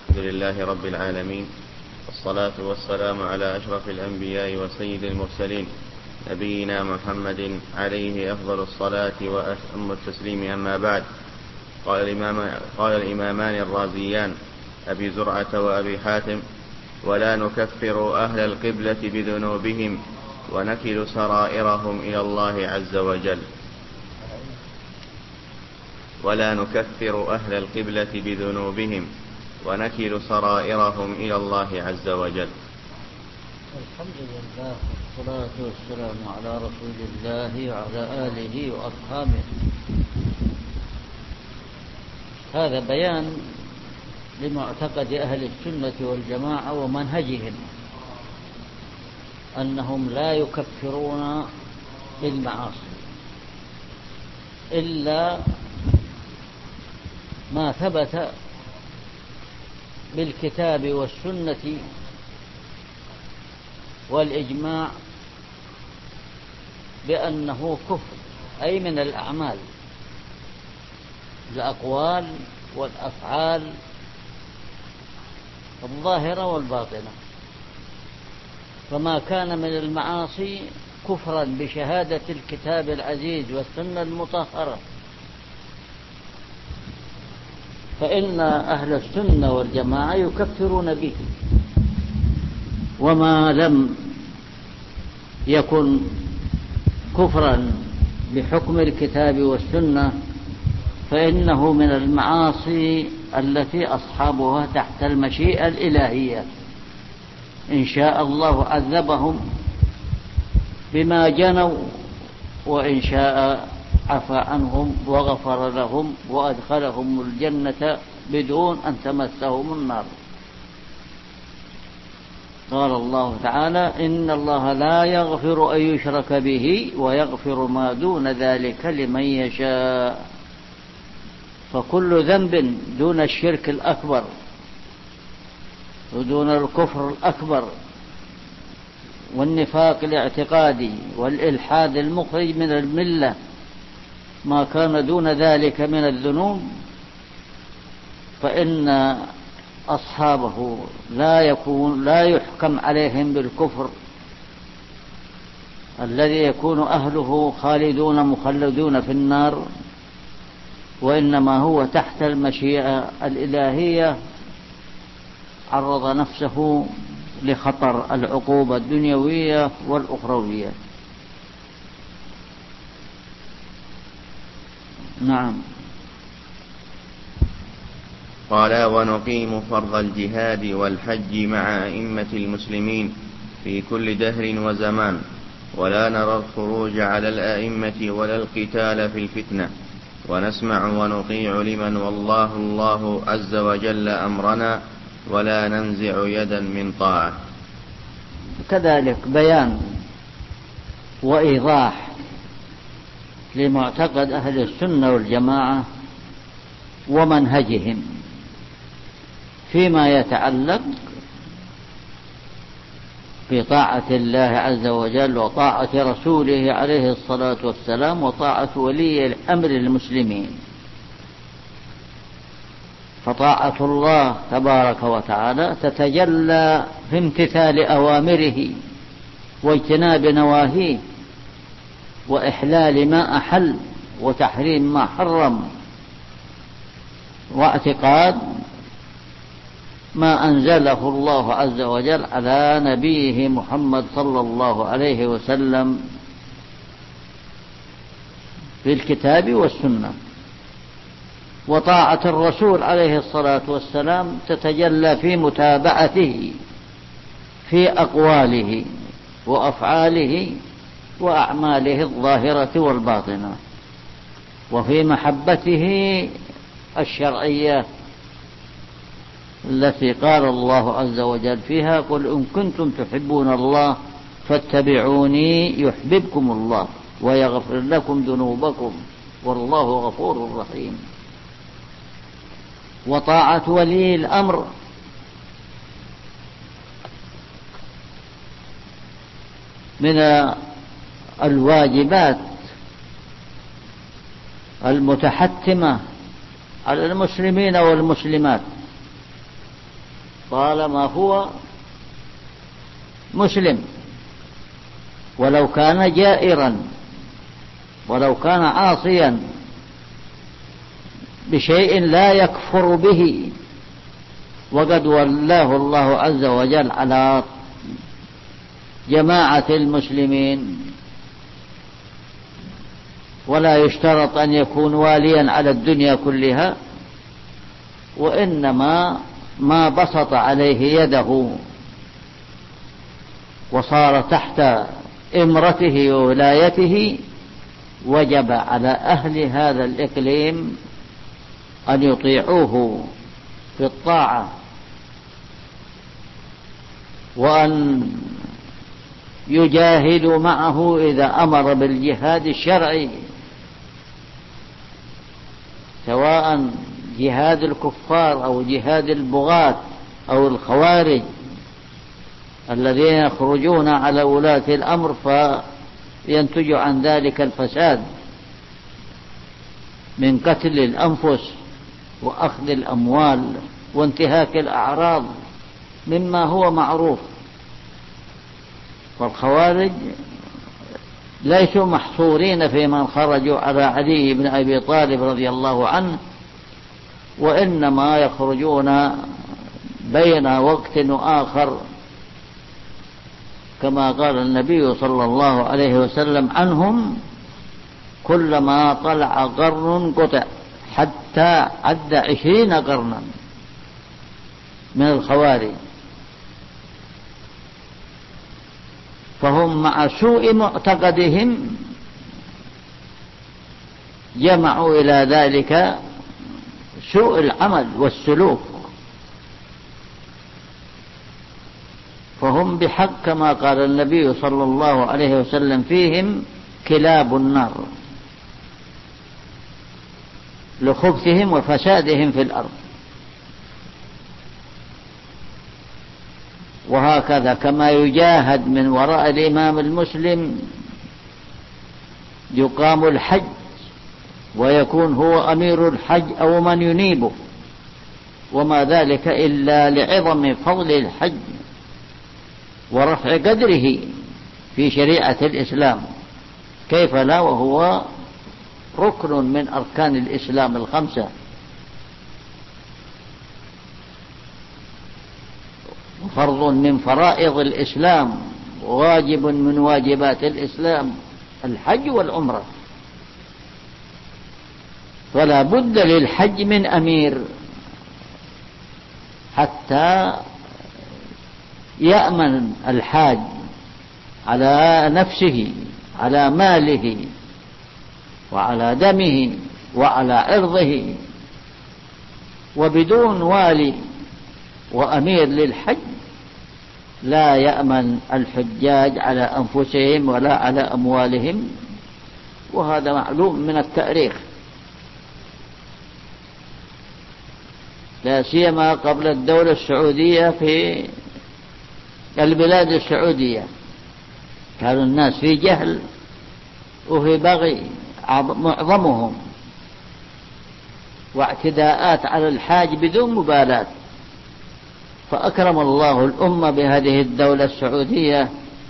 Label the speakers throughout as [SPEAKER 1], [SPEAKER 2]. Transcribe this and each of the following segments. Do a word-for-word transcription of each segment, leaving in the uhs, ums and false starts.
[SPEAKER 1] الحمد لله رب العالمين، والصلاة والسلام على أشرف الأنبياء وسيد المرسلين، نبينا محمد عليه أفضل الصلاة وأتم التسليم. أما بعد، قال الإمام قال الإمامان الرازيان أبي زرعة وأبي حاتم: ولا نكفر أهل القبلة بذنوبهم ونكل سرائرهم إلى الله عز وجل. ولا نكفر أهل القبلة بذنوبهم ونكل سرائرهم إلى الله عز وجل.
[SPEAKER 2] الحمد لله، والصلاة والسلام على رسول الله وعلى آله وأصحابه. هذا بيان لمعتقد أهل السنة والجماعة ومنهجهم، أنهم لا يكفرون بالمعاصي إلا ما ثبت بالكتاب والسنة والإجماع بأنه كفر، أي من الأعمال، الأقوال والأفعال الظاهرة والباطنة. فما كان من المعاصي كفرا بشهادة الكتاب العزيز والسنة المطهرة، فإن أهل السنة والجماعة يكفرون به. وما لم يكن كفرا بحكم الكتاب والسنة فإنه من المعاصي التي أصحابها تحت المشيئة الإلهية، إن شاء الله عذبهم بما جنوا، وإن شاء عفى عنهم وغفر لهم وأدخلهم الجنة بدون أن تمسهم النار. قال الله تعالى: إن الله لا يغفر أن يشرك به ويغفر ما دون ذلك لمن يشاء. فكل ذنب دون الشرك الأكبر ودون الكفر الأكبر والنفاق الاعتقادي والإلحاد المخرج من الملة، ما كان دون ذلك من الذنوب، فإن أصحابه لا يكون لا يحكم عليهم بالكفر الذي يكون أهله خالدون مخلدون في النار، وإنما هو تحت المشيئة الإلهية عرض نفسه لخطر العقوبة الدنيوية والأخروية. نعم.
[SPEAKER 1] قال: ونقيم فرض الجهاد والحج مع أئمة المسلمين في كل دهر وزمان، ولا نرى الخروج على الأئمة ولا القتال في الفتنة، ونسمع ونطيع لمن والله الله عز وجل أمرنا، ولا ننزع يدا من طاعة.
[SPEAKER 2] كذلك بيان وإيضاح لمعتقد أهل السنة والجماعة ومنهجهم فيما يتعلق بطاعة الله عز وجل وطاعة رسوله عليه الصلاة والسلام وطاعة ولي أمر المسلمين. فطاعة الله تبارك وتعالى تتجلى في امتثال أوامره واجتناب نواهيه وإحلال ما أحل وتحريم ما حرم، واعتقاد ما أنزله الله عز وجل على نبيه محمد صلى الله عليه وسلم في الكتاب والسنة. وطاعة الرسول عليه الصلاة والسلام تتجلى في متابعته في أقواله وأفعاله وأعماله الظاهرة والباطنة، وفي محبته الشرعية التي قال الله عز وجل فيها: قل إن كنتم تحبون الله فاتبعوني يحببكم الله ويغفر لكم ذنوبكم والله غفور رحيم. وطاعة ولي الأمر من الواجبات المتحتمة على المسلمين والمسلمات، طالما هو مسلم، ولو كان جائرا، ولو كان عاصيا بشيء لا يكفر به، وقد ولاه الله عز وجل على جماعة المسلمين. ولا يشترط أن يكون واليا على الدنيا كلها، وإنما ما بسط عليه يده وصار تحت إمرته وولايته، وجب على أهل هذا الإقليم أن يطيعوه في الطاعة، وأن يجاهدوا معه إذا أمر بالجهاد الشرعي، سواء جهاد الكفار أو جهاد البغاة أو الخوارج الذين يخرجون على ولاة الأمر فينتج عن ذلك الفساد من قتل الأنفس وأخذ الأموال وانتهاك الأعراض مما هو معروف. والخوارج ليسوا محصورين في من خرجوا على علي بن أبي طالب رضي الله عنه، وإنما يخرجون بين وقت وآخر، كما قال النبي صلى الله عليه وسلم عنهم: كلما طلع قرن قطع، حتى عد عشرين قرنا من الخوارج. فهم مع سوء معتقدهم جمعوا إلى ذلك سوء العمل والسلوك، فهم بحق كما قال النبي صلى الله عليه وسلم فيهم: كلاب النار، لخبثهم وفسادهم في الأرض. وهكذا كما يجاهد من وراء الإمام المسلم يقام الحج ويكون هو أمير الحج أو من ينيبه، وما ذلك إلا لعظم فضل الحج ورفع قدره في شريعة الإسلام، كيف لا وهو ركن من أركان الإسلام الخمسة، وفرض من فرائض الإسلام، وواجب من واجبات الإسلام الحج والعمرة. فلا بد للحج من أمير حتى يأمن الحاج على نفسه، على ماله، وعلى دمه، وعلى عرضه. وبدون والي وأمير للحج لا يأمن الحجاج على أنفسهم ولا على أموالهم، وهذا معلوم من التاريخ، لا سيما قبل الدولة السعودية. في البلاد السعودية كان الناس في جهل وفي بغي معظمهم، واعتداءات على الحاج بدون مبالاة. فأكرم الله الأمة بهذه الدولة السعودية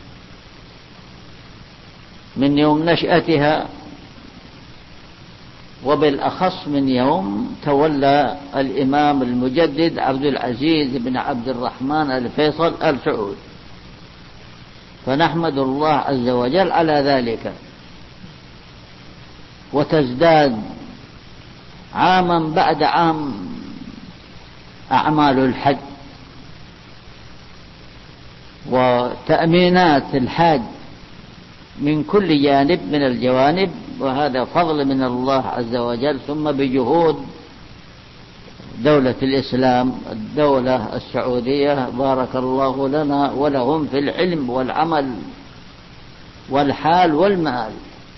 [SPEAKER 2] من يوم نشأتها، وبالأخص من يوم تولى الإمام المجدد عبد العزيز بن عبد الرحمن الفيصل آل سعود، فنحمد الله عز وجل على ذلك. وتزداد عاما بعد عام أعمال الحج وتأمينات الحاج من كل جانب من الجوانب، وهذا فضل من الله عز وجل، ثم بجهود دولة الإسلام الدولة السعودية، بارك الله لنا ولهم في العلم والعمل والحال والمال.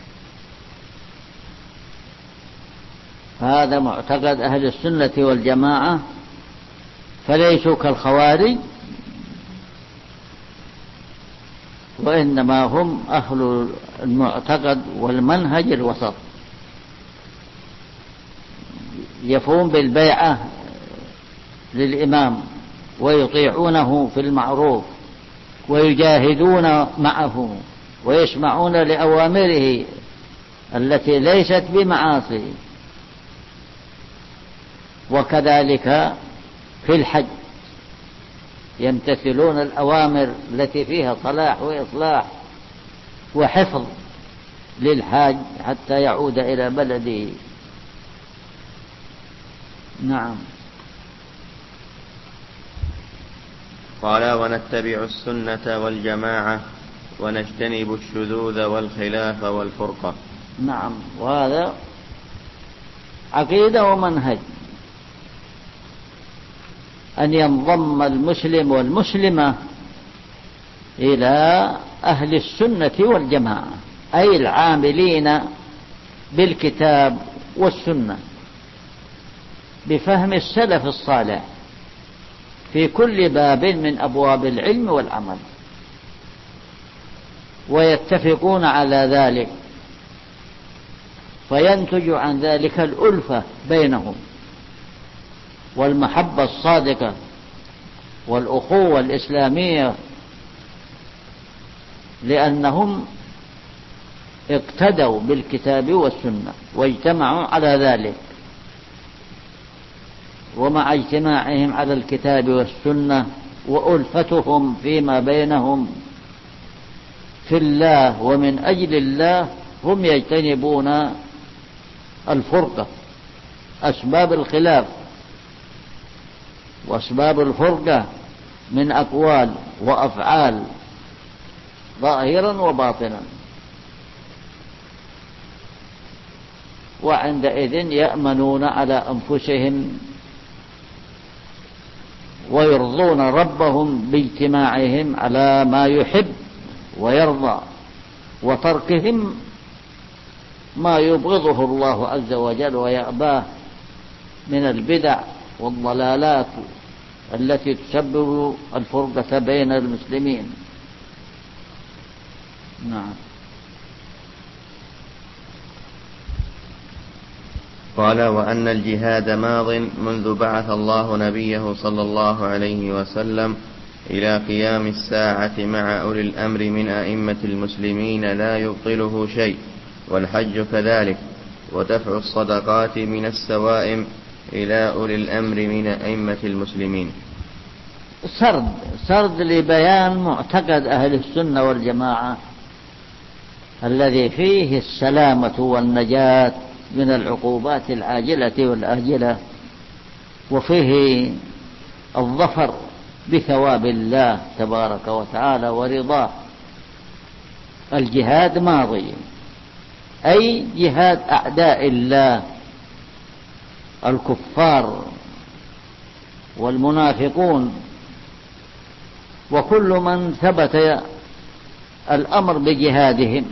[SPEAKER 2] هذا معتقد أهل السنة والجماعة، فليسوا كالخوارج، وإنما هم أهل المعتقد والمنهج الوسط، يفون بالبيعة للإمام ويطيعونه في المعروف ويجاهدون معه ويسمعون لأوامره التي ليست بمعاصي. وكذلك في الحج يمتثلون الأوامر التي فيها صلاح وإصلاح وحفظ للحاج حتى يعود إلى بلده. نعم.
[SPEAKER 1] قال: ونتبع السنة والجماعة ونجتنب الشذوذ والخلاف والفرقة.
[SPEAKER 2] نعم، وهذا عقيدة ومنهج، أن ينضم المسلم والمسلمة إلى أهل السنة والجماعة، أي العاملين بالكتاب والسنة بفهم السلف الصالح في كل باب من أبواب العلم والعمل، ويتفقون على ذلك، فينتج عن ذلك الألفة بينهم والمحبة الصادقة والأخوة الإسلامية، لأنهم اقتدوا بالكتاب والسنة واجتمعوا على ذلك. ومع اجتماعهم على الكتاب والسنة وألفتهم فيما بينهم في الله ومن أجل الله، هم يجتنبون الفرقة، أسباب الخلاف وأسباب الفرقة من أقوال وأفعال ظاهرا وباطنا، وعندئذ يأمنون على أنفسهم ويرضون ربهم باجتماعهم على ما يحب ويرضى، وتركهم ما يبغضه الله عز وجل ويأباه من البدع والضلالات التي تسبب الفرقة بين المسلمين. نعم.
[SPEAKER 1] قال: وأن الجهاد ماض منذ بعث الله نبيه صلى الله عليه وسلم إلى قيام الساعة مع أولي الأمر من أئمة المسلمين لا يبطله شيء، والحج كذلك، ودفع الصدقات من السوائم إلى أولي الأمر من أئمة المسلمين.
[SPEAKER 2] سرد سرد لبيان معتقد أهل السنة والجماعة الذي فيه السلامة والنجاة من العقوبات العاجلة والآجلة، وفيه الظفر بثواب الله تبارك وتعالى ورضاه. الجهاد ماضي، أي جهاد أعداء الله الكفار والمنافقون وكل من ثبت الأمر بجهادهم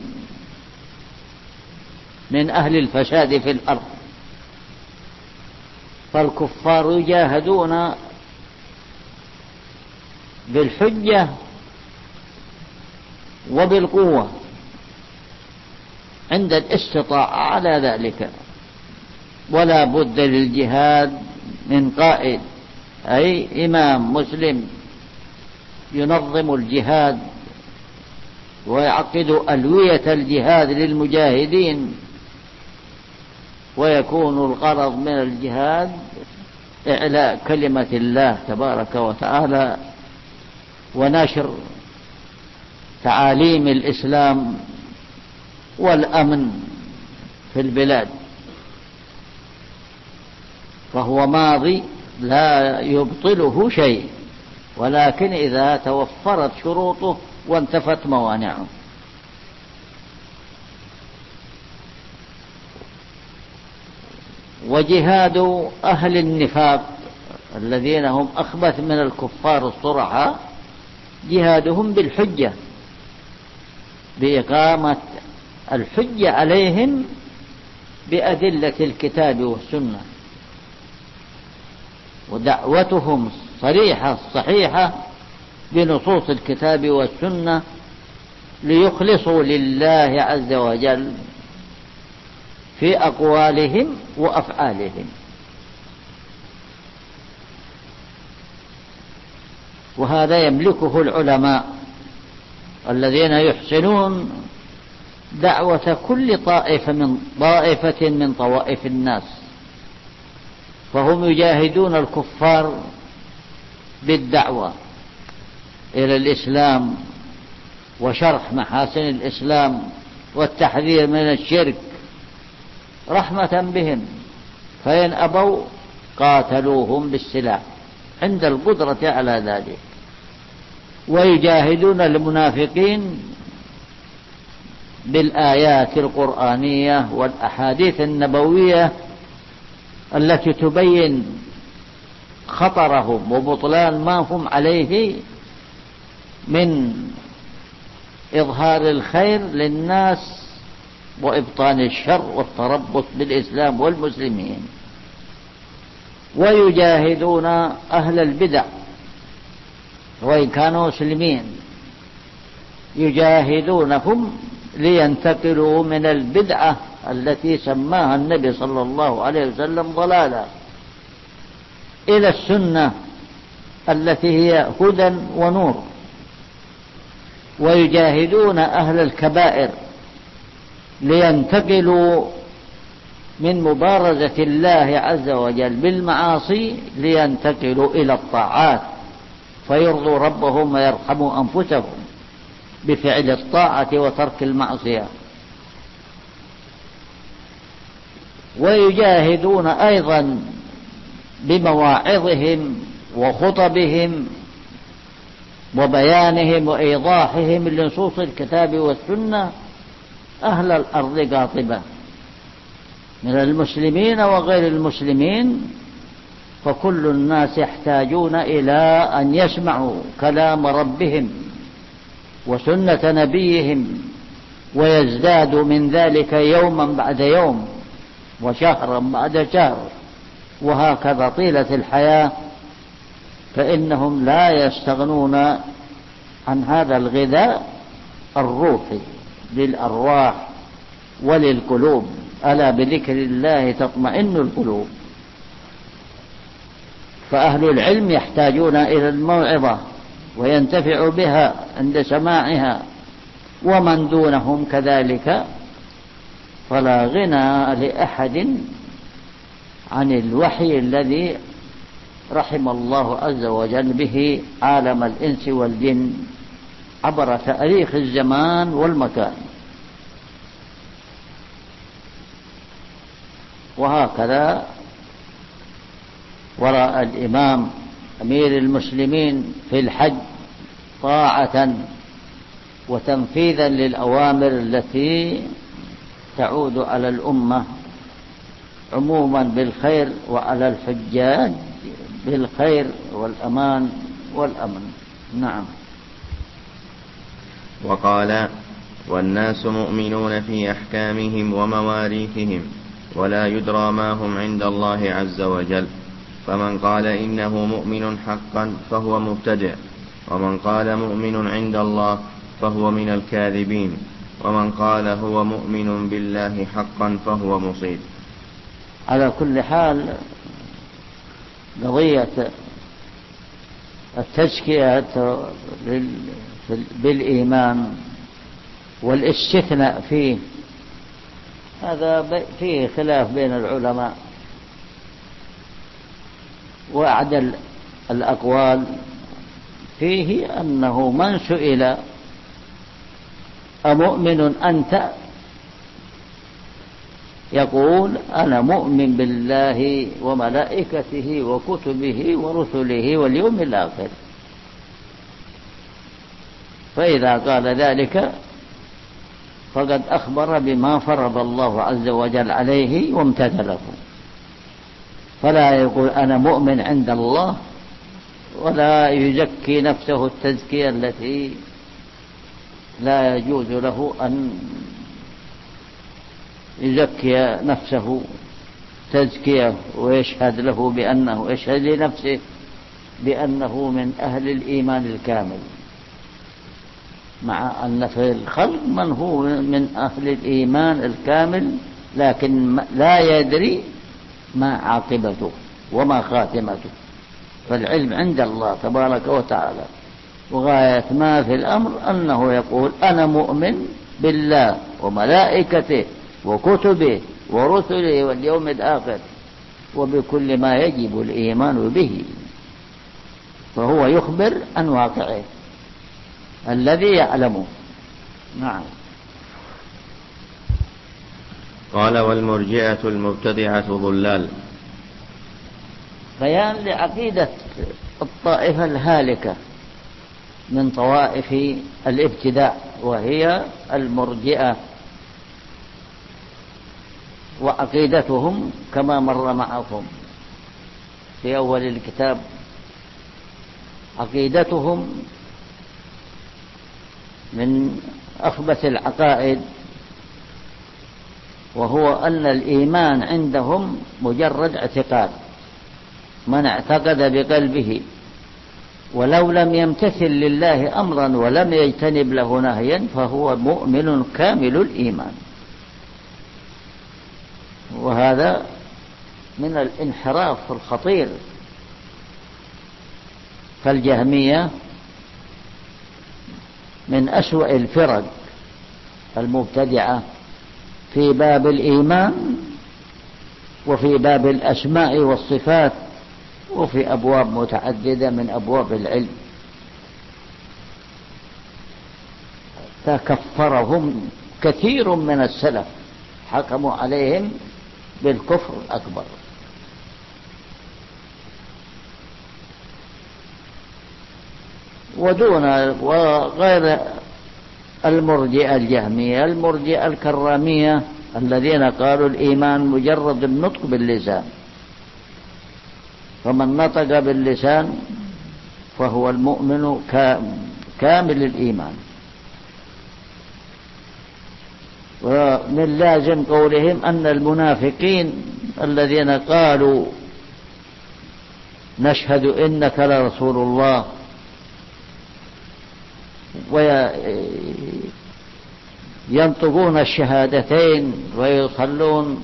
[SPEAKER 2] من أهل الفساد في الأرض. فالكفار يجاهدون بالحجة وبالقوة عند الاستطاعة على ذلك، ولا بد للجهاد من قائد، أي إمام مسلم ينظم الجهاد ويعقد ألوية الجهاد للمجاهدين، ويكون الغرض من الجهاد إعلاء كلمة الله تبارك وتعالى ونشر تعاليم الإسلام والأمن في البلاد. فهو ماضي لا يبطله شيء، ولكن إذا توفرت شروطه وانتفت موانعه. وجهاد أهل النفاق الذين هم أخبث من الكفار الصرحاء جهادهم بالحجة، بإقامة الحجة عليهم بأدلة الكتاب والسنة، ودعوتهم صريحة صحيحة بنصوص الكتاب والسنة ليخلصوا لله عز وجل في أقوالهم وأفعالهم. وهذا يملكه العلماء الذين يحسنون دعوة كل طائفة من طائفة من طوائف الناس، فهم يجاهدون الكفار بالدعوة إلى الإسلام وشرح محاسن الإسلام والتحذير من الشرك رحمة بهم، فإن أبوا قاتلوهم بالسلاح عند القدرة على ذلك. ويجاهدون المنافقين بالآيات القرآنية والأحاديث النبوية التي تبين خطرهم وبطلان ما هم عليه من إظهار الخير للناس وإبطان الشر والتربص بالإسلام والمسلمين. ويجاهدون أهل البدع وإن كانوا مسلمين، يجاهدونهم لينتقلوا من البدعة التي سماها النبي صلى الله عليه وسلم ضلالا إلى السنة التي هي هدى ونور. ويجاهدون أهل الكبائر لينتقلوا من مبارزة الله عز وجل بالمعاصي لينتقلوا إلى الطاعات فيرضوا ربهم ويرحموا أنفسهم بفعل الطاعة وترك المعصية. ويجاهدون أيضا بمواعظهم وخطبهم وبيانهم وإيضاحهم لنصوص الكتاب والسنة أهل الأرض قاطبة من المسلمين وغير المسلمين، فكل الناس يحتاجون إلى أن يسمعوا كلام ربهم وسنة نبيهم ويزدادوا من ذلك يوما بعد يوم وشهرا بعد شهر وهكذا طيلة الحياة، فإنهم لا يستغنون عن هذا الغذاء الروحي للأرواح وللقلوب. ألا بذكر الله تطمئن القلوب. فأهل العلم يحتاجون إلى الموعظة وينتفع بها عند سماعها، ومن دونهم كذلك، فلا غنى لأحد عن الوحي الذي رحم الله عز وجل به عالم الإنس والجن عبر تاريخ الزمان والمكان. وهكذا وراء الإمام أمير المسلمين في الحج طاعة وتنفيذا للأوامر التي تعود على الأمة عموما بالخير وعلى الحجاج بالخير والأمان والأمن. نعم.
[SPEAKER 1] وقال: والناس مؤمنون في أحكامهم ومواريثهم ولا يدرى ما هم عند الله عز وجل، فمن قال إنه مؤمن حقا فهو مبتدع، ومن قال مؤمن عند الله فهو من الكاذبين، ومن قال هو مؤمن بالله حقا فهو مصيب.
[SPEAKER 2] على كل حال قضية التزكية بالإيمان والاستثناء فيه هذا فيه خلاف بين العلماء، وأعدل الأقوال فيه أنه من سئل أمؤمن أنت يقول أنا مؤمن بالله وملائكته وكتبه ورسله واليوم الآخر، فإذا قال ذلك فقد أخبر بما فرض الله عز وجل عليه وامتثله، فلا يقول أنا مؤمن عند الله ولا يزكي نفسه التزكية التي لا يجوز له أن يزكي نفسه تزكية ويشهد له بأنه يشهد لنفسه بأنه من أهل الإيمان الكامل، مع أن في الخلق من هو من أهل الإيمان الكامل لكن لا يدري ما عاقبته وما خاتمته. فالعلم عند الله تبارك وتعالى، وغاية ما في الأمر أنه يقول أنا مؤمن بالله وملائكته وكتبه ورسله واليوم الآخر وبكل ما يجب الإيمان به، فهو يخبر عن واقعه الذي يعلمه. نعم.
[SPEAKER 1] قال والمرجئة المبتدعة ضلال.
[SPEAKER 2] بيان لعقيدة الطائفة الهالكة من طوائف الابتداع، وهي المرجئة، وعقيدتهم كما مر معكم في أول الكتاب. عقيدتهم من أخبث العقائد، وهو أن الإيمان عندهم مجرد اعتقاد، من اعتقد بقلبه ولو لم يمتثل لله أمرا ولم يجتنب له نهيا فهو مؤمن كامل الإيمان. وهذا من الانحراف الخطير، فالجهمية من أسوأ الفرق المبتدعة في باب الإيمان وفي باب الأسماء والصفات وفي أبواب متعددة من أبواب العلم. فكفرهم كثير من السلف، حكموا عليهم بالكفر الأكبر. ودون وغير المرجئة الجهمية، المرجئة الكرامية الذين قالوا الإيمان مجرد النطق باللسان، فمن نطق باللسان فهو المؤمن كامل الإيمان. ومن لازم قولهم أن المنافقين الذين قالوا نشهد إنك لرسول الله وينطقون الشهادتين ويصلون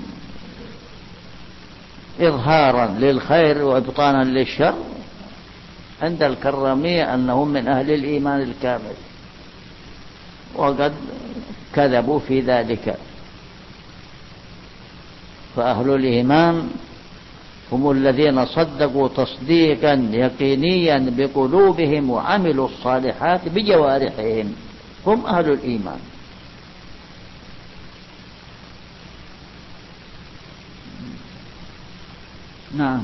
[SPEAKER 2] إظهارا للخير وإبطانا للشر، عند الكرامية أنهم من أهل الإيمان الكامل، وقد كذبوا في ذلك. فأهل الإيمان هم الذين صدقوا تصديقا يقينيا بقلوبهم وعملوا الصالحات بجوارحهم، هم أهل الإيمان. نعم.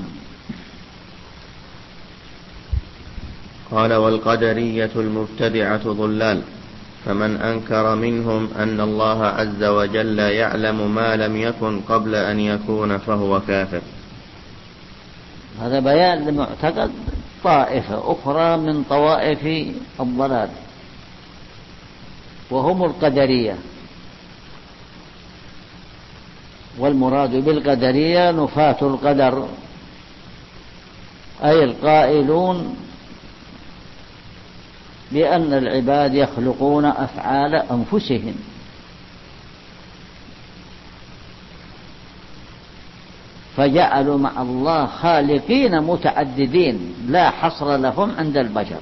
[SPEAKER 1] قال والقدرية المبتدعة ضلال، فمن أنكر منهم أن الله عز وجل يعلم ما لم يكن قبل أن يكون فهو كافر.
[SPEAKER 2] هذا بيان لمعتقد طائفة أخرى من طوائف الضلال، وهم القدرية. والمراد بالقدرية نفاة القدر، أي القائلون بأن العباد يخلقون أفعال أنفسهم، فجعلوا مع الله خالقين متعددين لا حصر لهم عند البشر.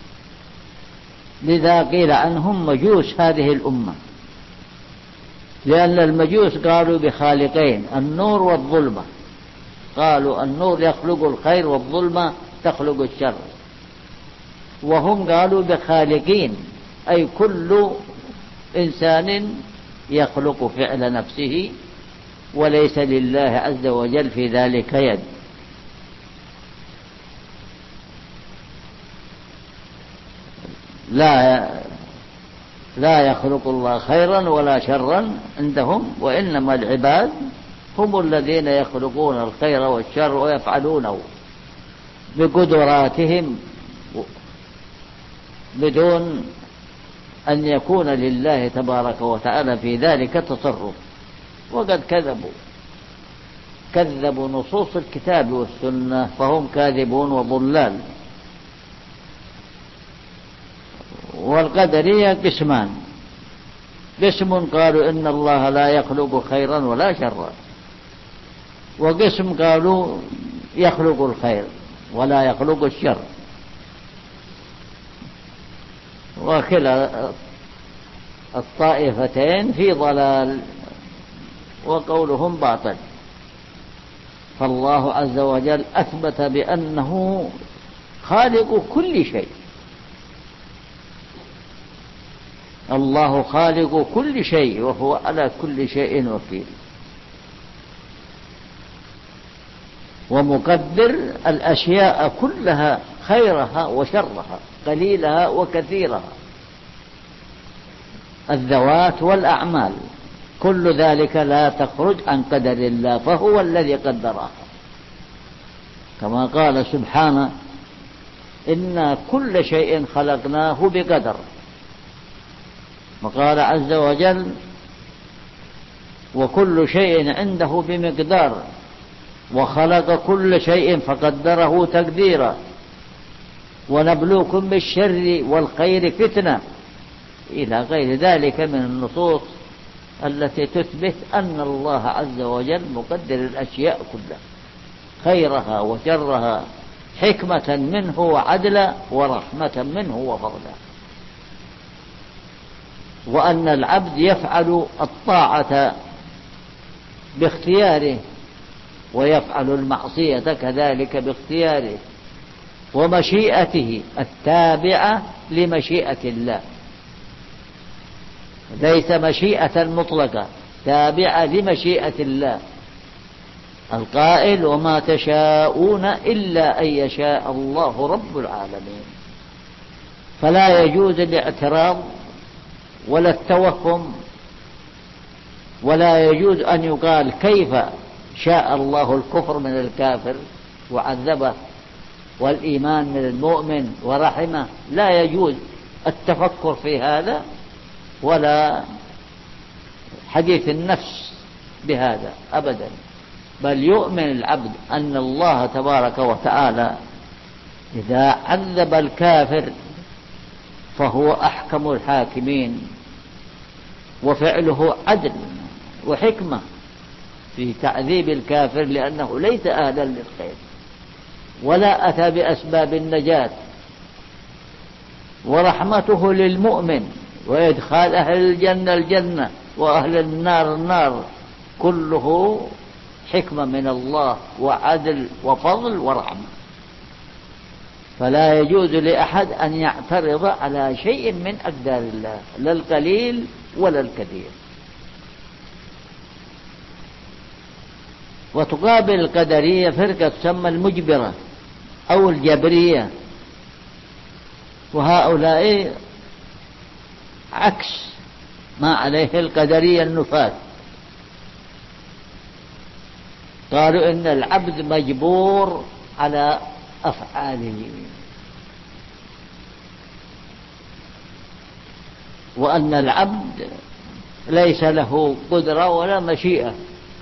[SPEAKER 2] لذا قيل عنهم مجوس هذه الأمة، لأن المجوس قالوا بخالقين، النور والظلمة، قالوا النور يخلق الخير والظلمة تخلق الشر، وهم قالوا بخالقين، أي كل إنسان يخلق فعل نفسه وليس لله عز وجل في ذلك يد. لا لا يخلق الله خيرا ولا شرا عندهم، وإنما العباد هم الذين يخلقون الخير والشر ويفعلونه بقدراتهم بدون أن يكون لله تبارك وتعالى في ذلك تصرف. وقد كذبوا كذبوا نصوص الكتاب والسنة، فهم كاذبون وضلال. والقدرية قسمان، قسم قالوا إن الله لا يخلق خيرا ولا شرا، وقسم قالوا يخلق الخير ولا يخلق الشر. وكلا الطائفتين في ضلال وقولهم باطل. فالله عز وجل أثبت بأنه خالق كل شيء، الله خالق كل شيء وهو على كل شيء وكيل، ومقدر الأشياء كلها، خيرها وشرها، قليلها وكثيرها، الذوات والأعمال، كل ذلك لا تخرج عن قدر الله، فهو الذي قدرها. كما قال سبحانه: إنا كل شيء خلقناه بقدر. وقال عز وجل: وكل شيء عنده بمقدار، وخلق كل شيء فقدره تقديرا، ونبلوكم بالشر والخير فتنة، إلى غير ذلك من النصوص التي تثبت أن الله عز وجل مقدر الأشياء كلها، خيرها وشرها، حكمة منه وعدلا، ورحمة منه وفضلا. وأن العبد يفعل الطاعة باختياره، ويفعل المعصية كذلك باختياره، ومشيئته التابعة لمشيئة الله، ليس مشيئة مطلقة، تابعة لمشيئة الله القائل: وما تشاءون إلا أن يشاء الله رب العالمين. فلا يجوز الاعتراض ولا التوهم، ولا يجوز أن يقال كيف شاء الله الكفر من الكافر وعذبه، والإيمان من المؤمن ورحمه. لا يجوز التفكر في هذا ولا حديث النفس بهذا أبدا، بل يؤمن العبد أن الله تبارك وتعالى إذا عذب الكافر فهو أحكم الحاكمين، وفعله عدل وحكمة في تعذيب الكافر، لأنه ليس أهلا للخير ولا أتى بأسباب النجاة. ورحمته للمؤمن، وإدخال أهل الجنة الجنة وأهل النار النار، كله حكمة من الله وعدل وفضل ورحمة. فلا يجوز لأحد أن يعترض على شيء من أقدار الله، لا القليل ولا الكثير. وتقابل القدرية فرقة تسمى المجبرة أو الجبرية، وهؤلاء عكس ما عليه القدرية النفاة. قالوا إن العبد مجبور على أفعاله، وأن العبد ليس له قدرة ولا مشيئة،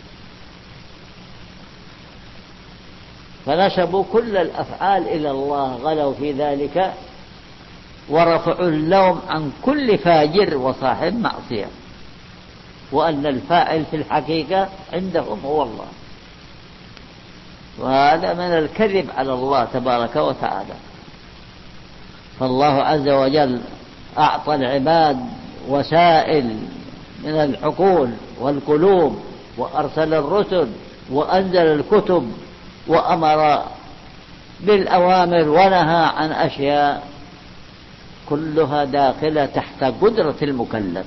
[SPEAKER 2] فنسبوا كل الأفعال إلى الله، غلوا في ذلك، ورفعوا اللوم عن كل فاجر وصاحب معصية، وأن الفاعل في الحقيقة عندهم هو الله. وهذا من الكذب على الله تبارك وتعالى. فالله عز وجل أعطى العباد وسائل من العقول والقلوب، وأرسل الرسل وأنزل الكتب، وأمر بالأوامر ونهى عن أشياء كلها داخلة تحت قدرة المكلف،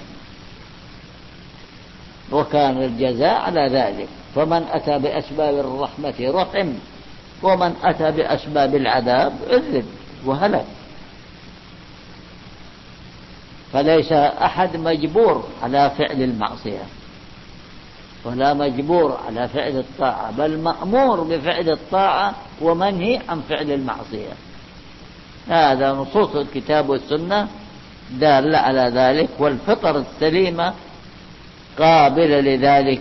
[SPEAKER 2] وكان الجزاء على ذلك. فمن أتى بأسباب الرحمة رحم، ومن أتى بأسباب العذاب عذب وهلك. فليس أحد مجبور على فعل المعصية ولا مجبور على فعل الطاعة، بل مأمور بفعل الطاعة ومنهي عن فعل المعصية. هذا نصوص الكتاب والسنة دالة على ذلك، والفطر السليمة قابلة لذلك.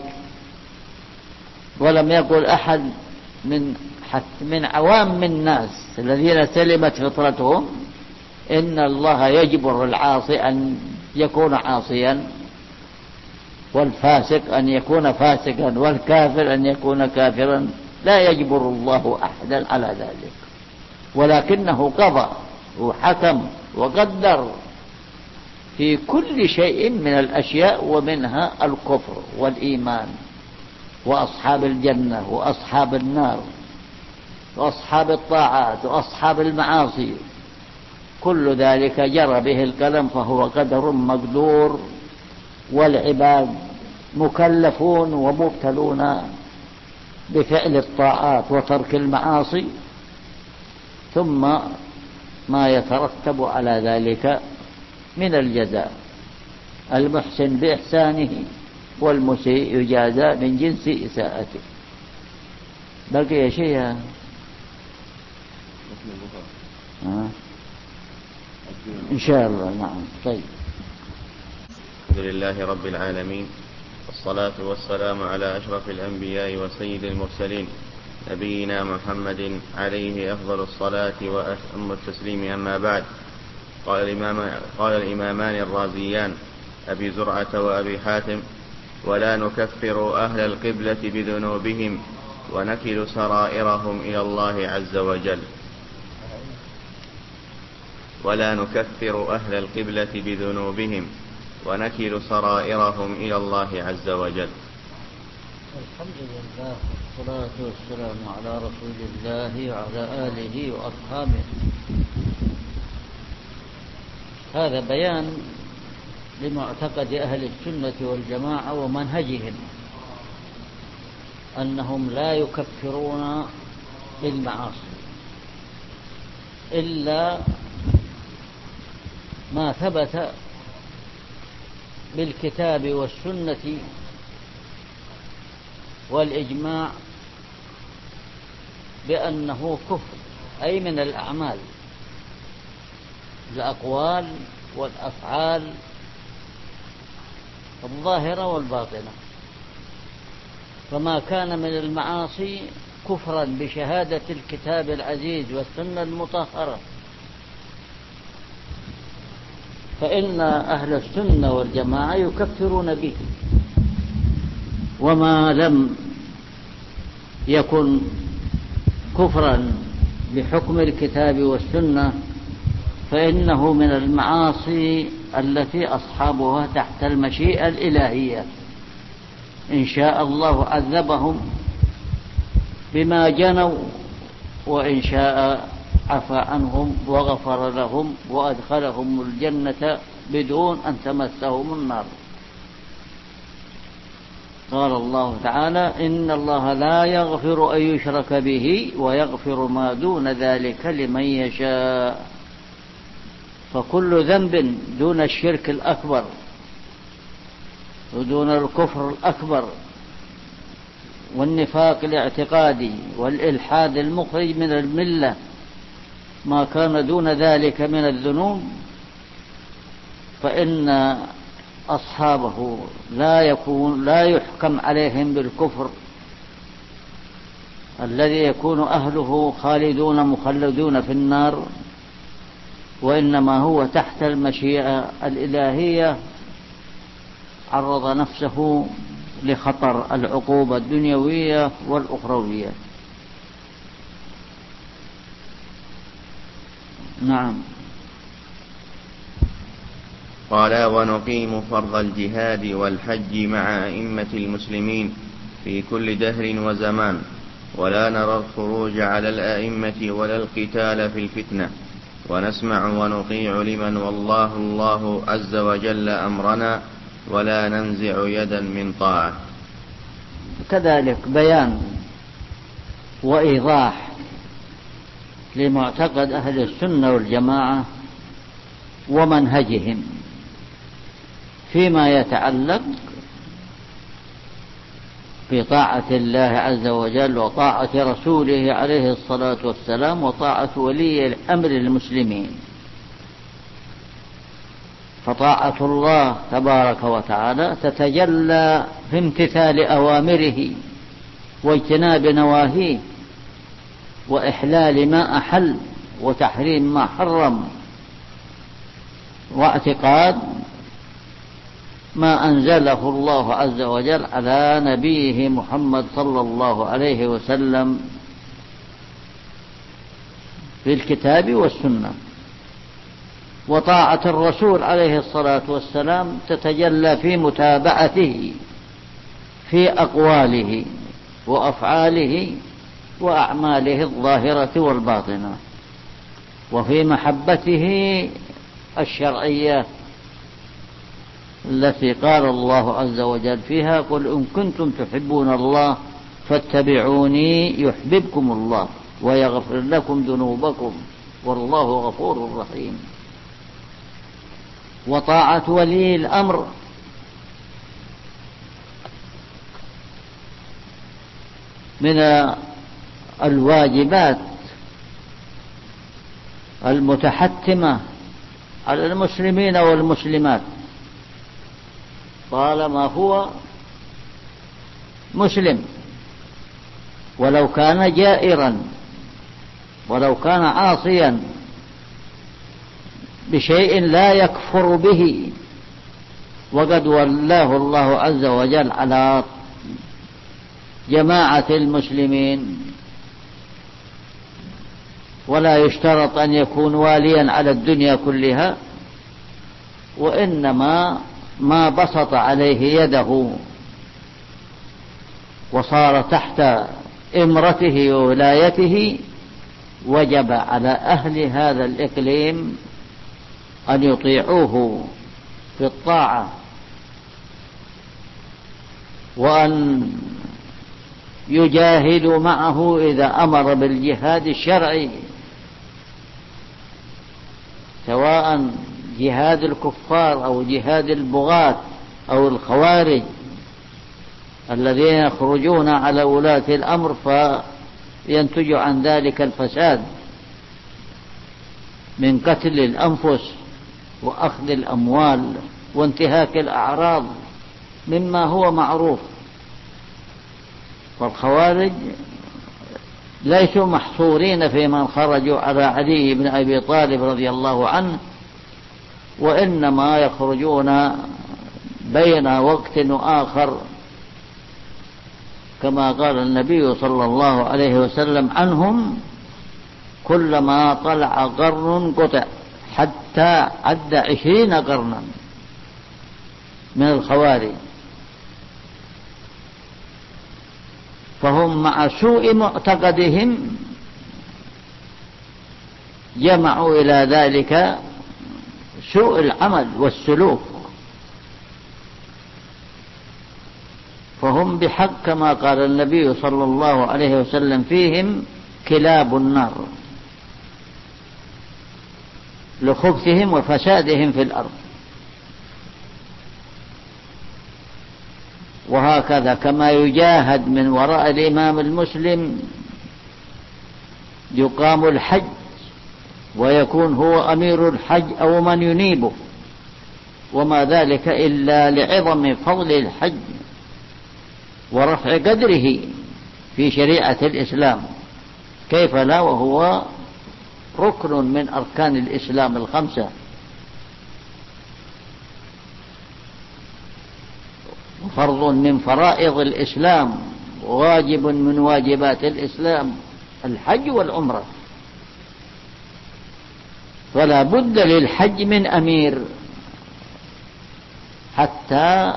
[SPEAKER 2] ولم يقل أحد من من عوام الناس الذين سلمت فطرتهم إن الله يجبر العاصي أن يكون عاصيا، والفاسق أن يكون فاسقا، والكافر أن يكون كافرا. لا يجبر الله أحدا على ذلك. ولكنه قضى وحكم وقدر في كل شيء من الأشياء، ومنها الكفر والإيمان، وأصحاب الجنة وأصحاب النار، وأصحاب الطاعات وأصحاب المعاصي، كل ذلك جرى به القلم، فهو قدر مقدور، والعباد مكلفون ومبتلون بفعل الطاعات وترك المعاصي، ثم ما يترتب على ذلك من الجزاء، المحسن بإحسانه والمسيء يجازى من جنس إساءته. بقي شيء آه. إن شاء الله. نعم. طيب.
[SPEAKER 1] الحمد لله رب العالمين، والصلاة والسلام على أشرف الأنبياء وسيد المرسلين، نبينا محمد عليه أفضل الصلاة وأتم التسليم. أما بعد، قال الإمام قال الإمامان الرازيان أبي زرعة وأبي حاتم: ولا نكفر أهل القبلة بذنوبهم ونكل سرائرهم إلى الله عز وجل. ولا نكفر أهل القبلة بذنوبهم ونكل سرائرهم إلى الله عز وجل.
[SPEAKER 2] الحمد لله، والصلاة والسلام على رسول الله وعلى آله وأصحابه. هذا بيان لمعتقد أهل السنة والجماعة ومنهجهم، أنهم لا يكفرون بالمعاصي إلا ما ثبت بالكتاب والسنة والإجماع بأنه كفر، أي من الأعمال، الأقوال والأفعال الظاهرة والباطنة. فما كان من المعاصي كفرا بشهادة الكتاب العزيز والسنة المطهرة، فإن أهل السنة والجماعة يكفرون به، وما لم يكن كفرا بحكم الكتاب والسنة فإنه من المعاصي التي أصحابها تحت المشيئة الإلهية، إن شاء الله عذبهم بما جنوا، وإن شاء عفى عنهم وغفر لهم وأدخلهم الجنة بدون أن تمسهم النار. قال الله تعالى: إن الله لا يغفر أن يشرك به ويغفر ما دون ذلك لمن يشاء. فكل ذنب دون الشرك الأكبر ودون الكفر الأكبر والنفاق الاعتقادي والإلحاد المخرج من الملة، ما كان دون ذلك من الذنوب، فإن أصحابه لا يكون لا يحكم عليهم بالكفر الذي يكون أهله خالدون مخلدون في النار، وإنما هو تحت المشيئة الإلهية عرض نفسه لخطر العقوبة الدنيوية والأخروية. نعم.
[SPEAKER 1] قال: ونقيم فرض الجهاد والحج مع أئمة المسلمين في كل دهر وزمان، ولا نرى الخروج على الأئمة ولا القتال في الفتنة، ونسمع ونطيع لمن والله الله عز وجل أمرنا، ولا ننزع يدا من طاعة.
[SPEAKER 2] كذلك بيان وإيضاح لمعتقد أهل السنة والجماعة ومنهجهم فيما يتعلق بطاعة الله عز وجل وطاعة رسوله عليه الصلاة والسلام وطاعة ولي الأمر المسلمين. فطاعة الله تبارك وتعالى تتجلى في امتثال أوامره واجتناب نواهيه وإحلال ما أحل وتحريم ما حرم، واعتقاد ما أنزله الله عز وجل على نبيه محمد صلى الله عليه وسلم في الكتاب والسنة. وطاعة الرسول عليه الصلاة والسلام تتجلى في متابعته في أقواله وأفعاله وأعماله الظاهرة والباطنة، وفي محبته الشرعية التي قال الله عز وجل فيها: قل إن كنتم تحبون الله فاتبعوني يحببكم الله ويغفر لكم ذنوبكم والله غفور رحيم. وطاعة ولي الأمر من الواجبات المتحتمة على المسلمين والمسلمات طالما هو مسلم، ولو كان جائرا ولو كان عاصيا بشيء لا يكفر به، وقد ولاه الله عز وجل على جماعة المسلمين، ولا يشترط أن يكون واليا على الدنيا كلها، وإنما ما بسط عليه يده وصار تحت إمرته وولايته وجب على أهل هذا الإقليم أن يطيعوه في الطاعة، وأن يجاهدوا معه إذا أمر بالجهاد الشرعي، سواء جهاد الكفار أو جهاد البغاة أو الخوارج الذين يخرجون على ولاة الأمر فينتج عن ذلك الفساد من قتل الأنفس وأخذ الأموال وانتهاك الأعراض مما هو معروف. فالخوارج ليسوا محصورين في من خرجوا على علي بن أبي طالب رضي الله عنه، وإنما يخرجون بين وقت وآخر، كما قال النبي صلى الله عليه وسلم عنهم: كلما طلع قرن قطع، حتى عد عشرين قرنا من الخوارج. فهم مع سوء معتقدهم جمعوا إلى ذلك سوء العمل والسلوك، فهم بحق كما قال النبي صلى الله عليه وسلم فيهم: كلاب النار لخبثهم وفسادهم في الأرض. وهكذا كما يجاهد من وراء الإمام المسلم يقام الحج ويكون هو أمير الحج أو من ينيبه، وما ذلك إلا لعظم فضل الحج ورفع قدره في شريعة الإسلام، كيف لا وهو ركن من أركان الإسلام الخمسة، وفرض من فرائض الإسلام، واجب من واجبات الإسلام الحج والعمرة. فلا بد للحج من أمير حتى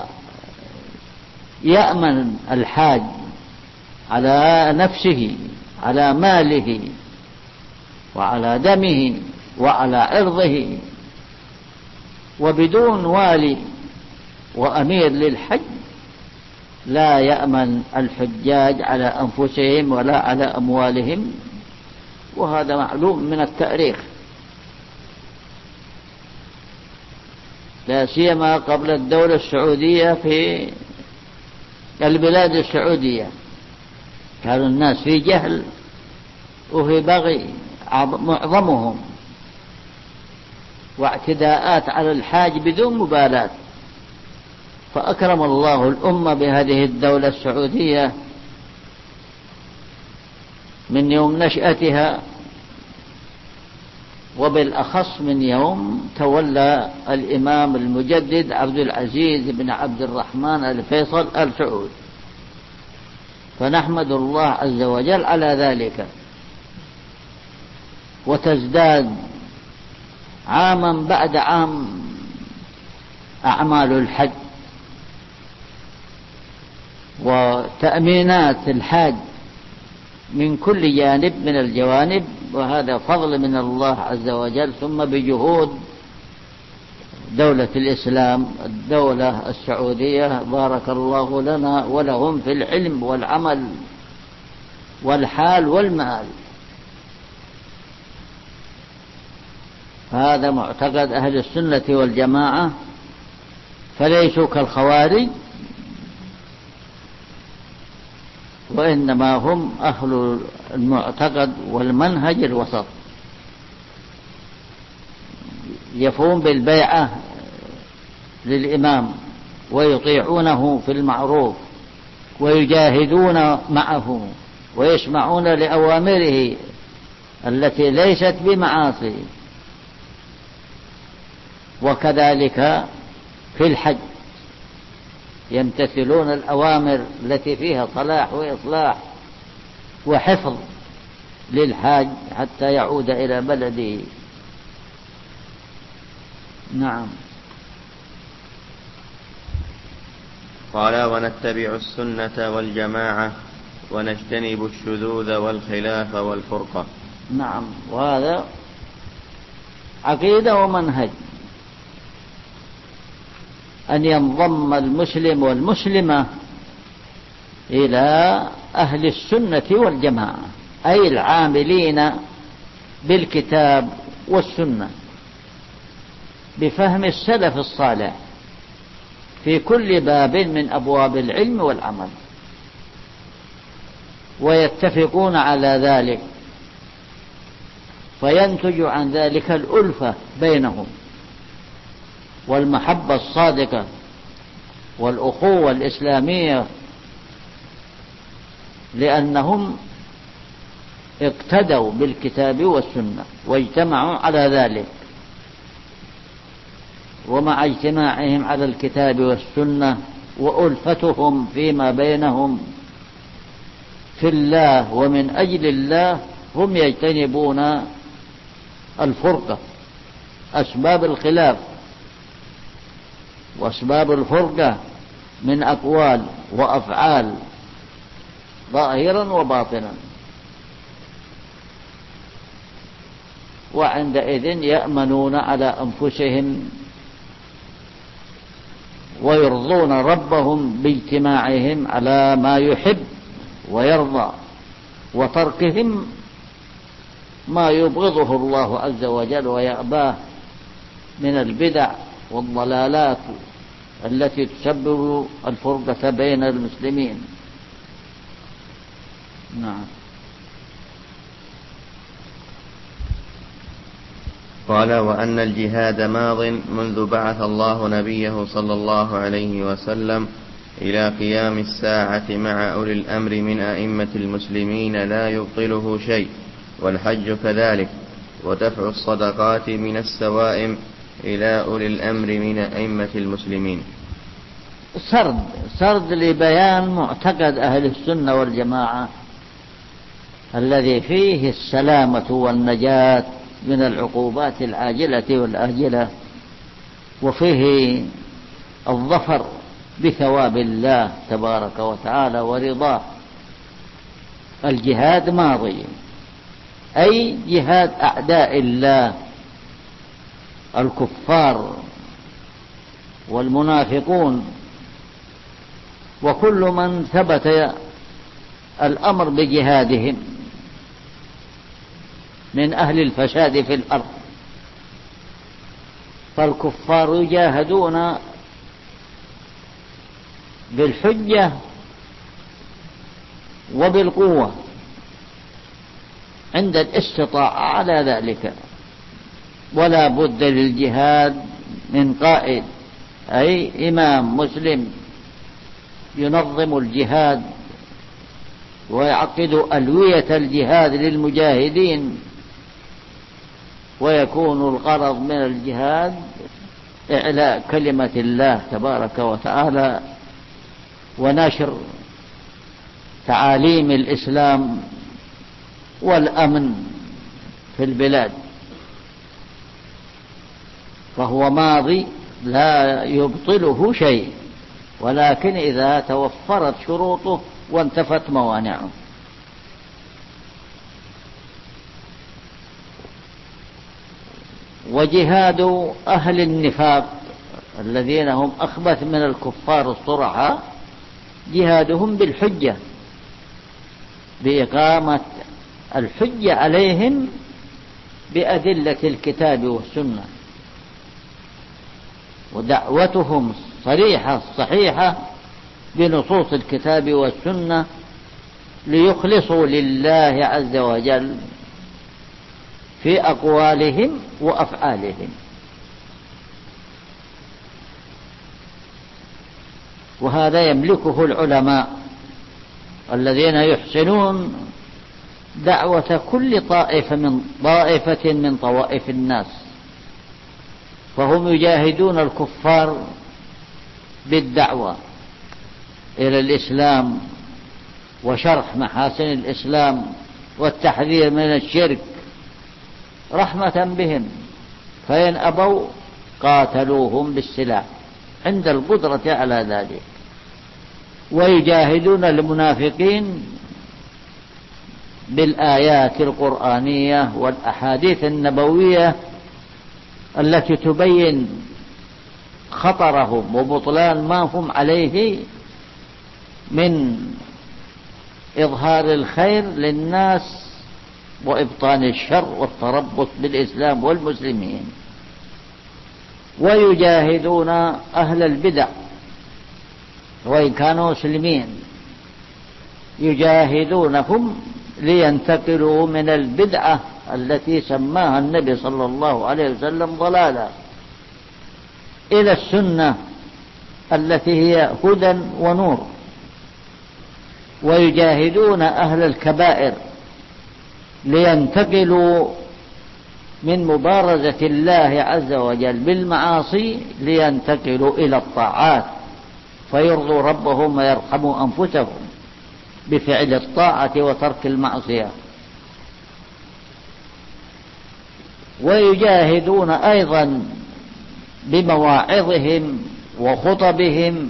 [SPEAKER 2] يأمن الحاج على نفسه، على ماله، وعلى دمه، وعلى عرضه. وبدون والي وأمير للحج لا يأمن الحجاج على أنفسهم ولا على أموالهم، وهذا معلوم من التاريخ، لا سيما قبل الدولة السعودية. في البلاد السعودية كان الناس في جهل وفي بغي معظمهم، واعتداءات على الحاج بدون مبالاة. فأكرم الله الأمة بهذه الدولة السعودية من يوم نشأتها، وبالأخص من يوم تولى الإمام المجدد عبد العزيز بن عبد الرحمن الفيصل آل سعود، فنحمد الله عز وجل على ذلك. وتزداد عاما بعد عام أعمال الحج وتأمينات الحاج من كل جانب من الجوانب، وهذا فضل من الله عز وجل، ثم بجهود دولة الإسلام الدولة السعودية بارك الله لنا ولهم في العلم والعمل والحال والمال. هذا معتقد أهل السنة والجماعة، فليسوا كالخوارج، وإنما هم أهل المعتقد والمنهج الوسط، يفون بالبيعة للإمام ويطيعونه في المعروف ويجاهدون معه ويسمعون لأوامره التي ليست بمعاصي. وكذلك في الحج يمتثلون الأوامر التي فيها صلاح وإصلاح وحفظ للحاج حتى يعود إلى بلده. نعم.
[SPEAKER 1] قال: ونتبع السنة والجماعة ونجتنب الشذوذ والخلاف والفرقة.
[SPEAKER 2] نعم، وهذا عقيدة ومنهج، أن ينضم المسلم والمسلمة إلى أهل السنة والجماعة، أي العاملين بالكتاب والسنة بفهم السلف الصالح في كل باب من أبواب العلم والعمل، ويتفقون على ذلك، فينتج عن ذلك الألفة بينهم والمحبة الصادقة والأخوة الإسلامية، لأنهم اقتدوا بالكتاب والسنة واجتمعوا على ذلك. ومع اجتماعهم على الكتاب والسنة وألفتهم فيما بينهم في الله ومن أجل الله، هم يجتنبون الفرقة، أسباب الخلاف وأسباب الفرقة من أقوال وأفعال ظاهرا وباطنا، وعندئذ يأمنون على أنفسهم ويرضون ربهم باجتماعهم على ما يحب ويرضى، وتركهم ما يبغضه الله عز وجل ويأباه من البدع والضلالات التي تسبب الفرقة بين المسلمين. نعم.
[SPEAKER 1] قال: وأن الجهاد ماض منذ بعث الله نبيه صلى الله عليه وسلم إلى قيام الساعة مع أولي الأمر من أئمة المسلمين لا يبطله شيء، والحج كذلك، ودفع الصدقات من السوائم إلى أولي الأمر من أئمة المسلمين.
[SPEAKER 2] سرد سرد لبيان معتقد أهل السنة والجماعة الذي فيه السلامة والنجاة من العقوبات العاجلة والآجلة، وفيه الظفر بثواب الله تبارك وتعالى ورضاه. الجهاد ماضي، أي جهاد أعداء الله الكفار والمنافقون وكل من ثبت الأمر بجهادهم من أهل الفساد في الأرض. فالكفار يجاهدون بالحجة وبالقوة عند الاستطاعة على ذلك، ولا بد للجهاد من قائد، أي إمام مسلم ينظم الجهاد ويعقد ألوية الجهاد للمجاهدين، ويكون الغرض من الجهاد إعلاء كلمة الله تبارك وتعالى ونشر تعاليم الإسلام والأمن في البلاد، فهو ماضي لا يبطله شيء، ولكن إذا توفرت شروطه وانتفت موانعه. وجهاد أهل النفاق الذين هم أخبث من الكفار الصرحاء جهادهم بالحجة، بإقامة الحجة عليهم بأدلة الكتاب والسنة، ودعوتهم صريحة صحيحة بنصوص الكتاب والسنة ليخلصوا لله عز وجل في أقوالهم وأفعالهم. وهذا يملكه العلماء الذين يحسنون دعوة كل طائفة من طائفة من طوائف الناس، فهم يجاهدون الكفار بالدعوة إلى الإسلام وشرح محاسن الإسلام والتحذير من الشرك رحمة بهم، فإن أبوا قاتلوهم بالسلاح عند القدرة على ذلك. ويجاهدون المنافقين بالآيات القرآنية والأحاديث النبوية التي تبين خطرهم وبطلان ما هم عليه من إظهار الخير للناس وإبطان الشر والتربص بالإسلام والمسلمين. ويجاهدون أهل البدع وإن كانوا مسلمين، يجاهدونهم لينتقلوا من البدعة التي سماها النبي صلى الله عليه وسلم ضلالة إلى السنة التي هي هدى ونور. ويجاهدون أهل الكبائر لينتقلوا من مبارزة الله عز وجل بالمعاصي لينتقلوا إلى الطاعات فيرضوا ربهم ويرحموا أنفسهم بفعل الطاعة وترك المعصية. ويجاهدون أيضا بمواعظهم وخطبهم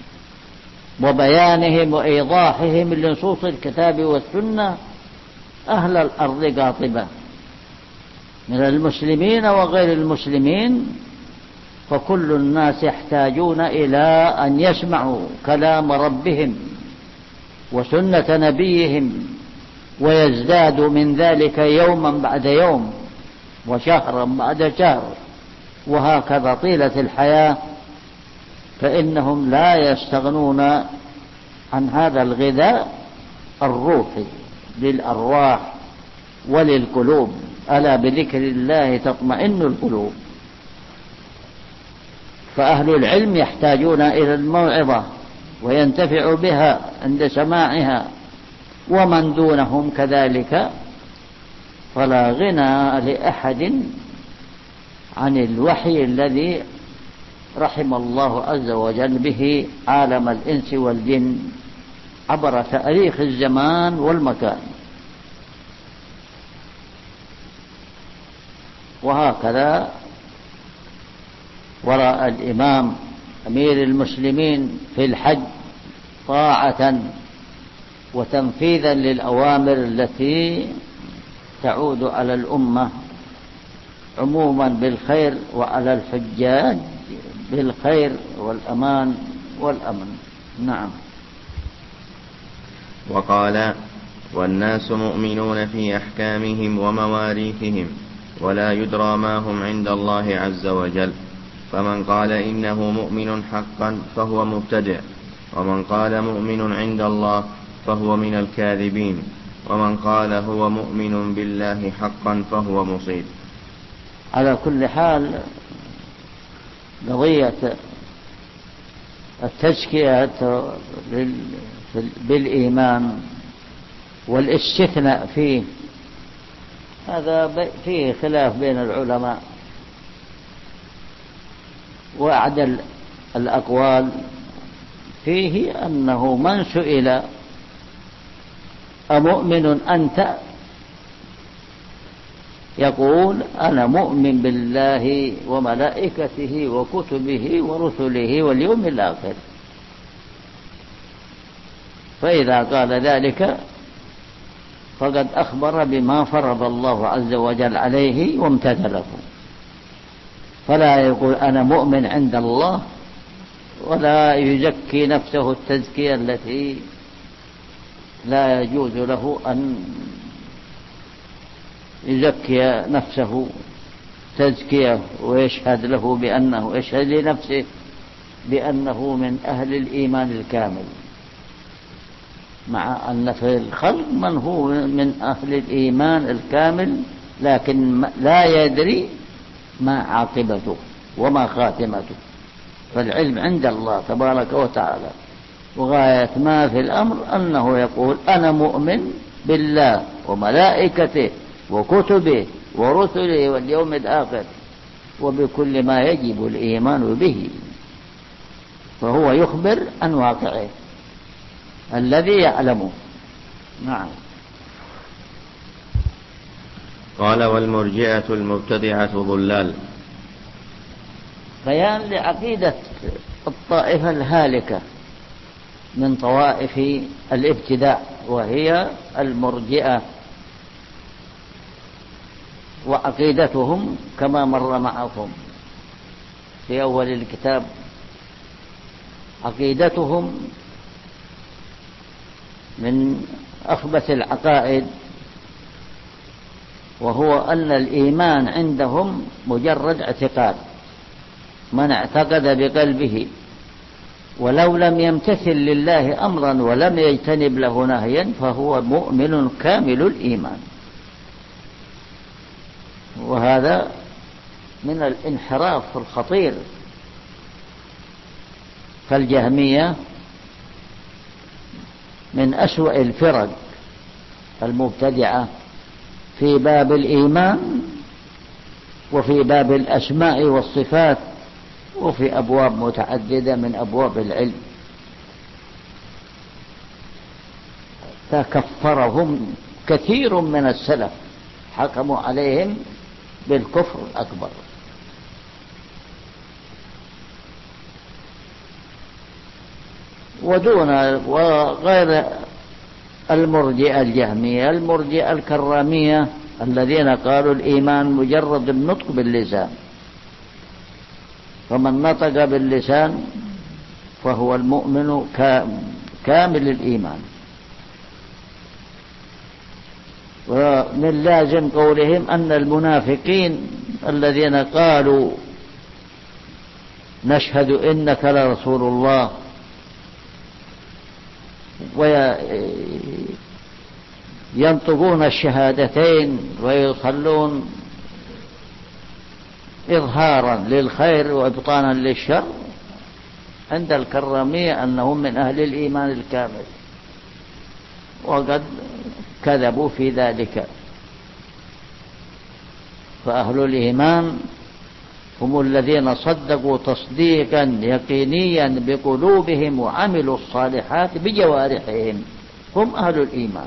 [SPEAKER 2] وبيانهم وإيضاحهم لنصوص الكتاب والسنة أهل الأرض قاطبة من المسلمين وغير المسلمين، فكل الناس يحتاجون إلى أن يسمعوا كلام ربهم وسنة نبيهم ويزدادوا من ذلك يوما بعد يوم وشهرا بعد شهر وهكذا طيلة الحياة، فإنهم لا يستغنون عن هذا الغذاء الروحي للأرواح وللقلوب. ألا بذكر الله تطمئن القلوب. فأهل العلم يحتاجون إلى الموعظة وينتفع بها عند سماعها، ومن دونهم كذلك، فلا غنى لأحد عن الوحي الذي رحم الله عز وجل به عالم الإنس والجن عبر تاريخ الزمان والمكان. وهكذا وراء الإمام أمير المسلمين في الحج طاعة وتنفيذا للأوامر التي تعود على الأمة عموما بالخير وعلى الحجاج بالخير والأمان والأمن. نعم.
[SPEAKER 1] وقال: والناس مؤمنون في أحكامهم ومواريثهم، ولا يدرى ما هم عند الله عز وجل، فمن قال إنه مؤمن حقا فهو مبتدع، ومن قال مؤمن عند الله فهو من الكاذبين، ومن قال هو مؤمن بالله حقا فهو مصيب.
[SPEAKER 2] على كل حال قضية التزكية بالإيمان والاستثناء فيه هذا فيه خلاف بين العلماء، وأعدل الأقوال فيه أنه من سئل أمؤمن أنت يقول أنا مؤمن بالله وملائكته وكتبه ورسله واليوم الآخر، فإذا قال ذلك فقد أخبر بما فرض الله عز وجل عليه وامتثله، فلا يقول أنا مؤمن عند الله، ولا يزكي نفسه التزكية التي لا يجوز له أن يزكي نفسه تزكية ويشهد له بأنه يشهد لنفسه بأنه من أهل الإيمان الكامل، مع أن في الخلق من هو من أهل الإيمان الكامل لكن لا يدري ما عاقبته وما خاتمته. فالعلم عند الله تبارك وتعالى، وغاية ما في الأمر أنه يقول أنا مؤمن بالله وملائكته وكتبه ورسله واليوم الآخر وبكل ما يجب الإيمان به، فهو يخبر عن واقعه الذي يعلمه. نعم.
[SPEAKER 1] قال والمرجئة المبتدعة ضلال.
[SPEAKER 2] بيان لعقيدة الطائفة الهالكة من طوائف الابتداع، وهي المرجئة، وعقيدتهم كما مر معكم في أول الكتاب. عقيدتهم من أخبث العقائد، وهو أن الإيمان عندهم مجرد اعتقاد، من اعتقد بقلبه ولو لم يمتثل لله أمرا ولم يجتنب له نهيا فهو مؤمن كامل الإيمان. وهذا من الانحراف الخطير، فالجهمية من أسوأ الفرق المبتدعة في باب الإيمان وفي باب الأسماء والصفات وفي أبواب متعددة من أبواب العلم. فكفرهم كثير من السلف، حكموا عليهم بالكفر الأكبر. ودون وغير المرجئة الجهمية، المرجئة الكرامية الذين قالوا الإيمان مجرد النطق باللسان، فمن نطق باللسان فهو المؤمن كامل الإيمان. ومن لازم قولهم أن المنافقين الذين قالوا نشهد إنك لرسول الله وينطقون الشهادتين ويصلون إظهارا للخير وإبطانا للشر، عند الكرامية أنهم من أهل الإيمان الكامل، وقد كذبوا في ذلك. فأهل الإيمان هم الذين صدقوا تصديقا يقينيا بقلوبهم وعملوا الصالحات بجوارحهم، هم أهل الإيمان.